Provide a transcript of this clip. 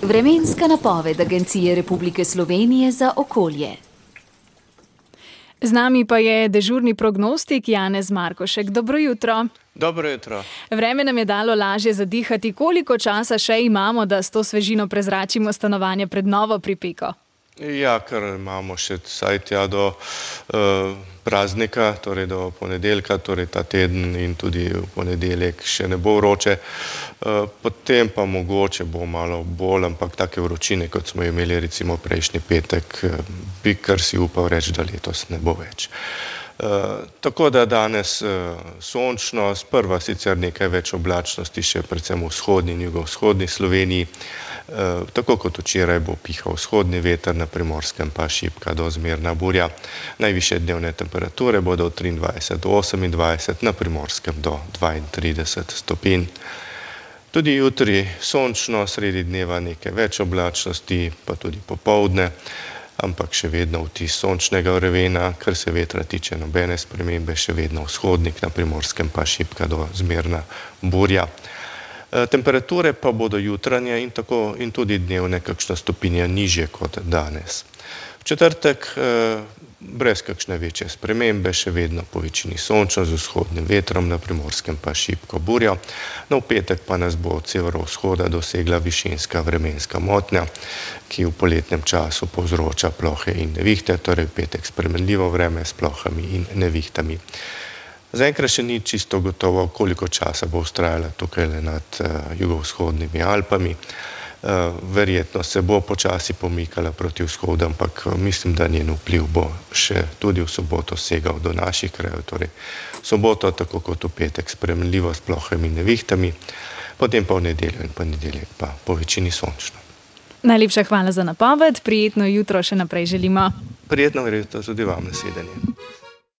Vremenska napoved Agencije Republike Slovenije za okolje. Z nami pa je dežurni prognostik Janez Markošek. Dobro jutro. Dobro jutro. Vreme nam je dalo lažje zadihati. Koliko časa še imamo, da s to svežino prezračimo stanovanje pred novo pripeko? Ja, ker imamo še vsaj tja do praznika, torej do ponedeljka, torej ta teden in tudi v ponedeljek še ne bo vroče. Potem pa mogoče bo malo bolj, ampak take vročine, kot smo imeli recimo prejšnji petek, bi kar si upal reči, da letos ne bo več. Tako da danes sončno, sprva sicer nekaj več oblačnosti še predvsem v vzhodni in jugovzhodni Sloveniji. Tako kot včeraj bo pihal vzhodni veter, na Primorskem pa šibka do zmerna burja. Najvišje dnevne temperature bodo od 23 do 28, na Primorskem do 32 stopinj. Tudi jutri sončno, sredi dneva nekaj več oblačnosti, pa tudi popoldne, ampak še vedno vtis sončnega vremena, kar se vetra tiče, nobene spremembe, še vedno vzhodnik, na Primorskem pa šibka do zmerna burja. Temperature pa bodo jutranje in tudi dnevne kakšna stopinja nižje kot danes. V četrtek brez kakšne večje spremembe, še vedno po večini sončno z vzhodnim vetrom, na Primorskem pa šibko burjo. No, v petek pa nas bo od severovzhoda dosegla višinska vremenska motnja, ki v poletnem času povzroča plohe in nevihte, torej v petek spremenljivo vreme s plohami in nevihtami. Zaenkrat še ni čisto gotovo, koliko časa bo vztrajala tukaj nad jugovzhodnimi Alpami. Verjetno se bo počasi pomikala proti vzhodu, ampak mislim, da njen vpliv bo še tudi v soboto segal do naših krajev. Torej, soboto, tako kot v petek, spremenljivo s plohami in nevihtami, potem pa v nedeljo in ponedeljek pa po večini sončno. Najlepša hvala za napoved, prijetno jutro še naprej želimo. Prijetno jutro tudi vam, nasvidenje.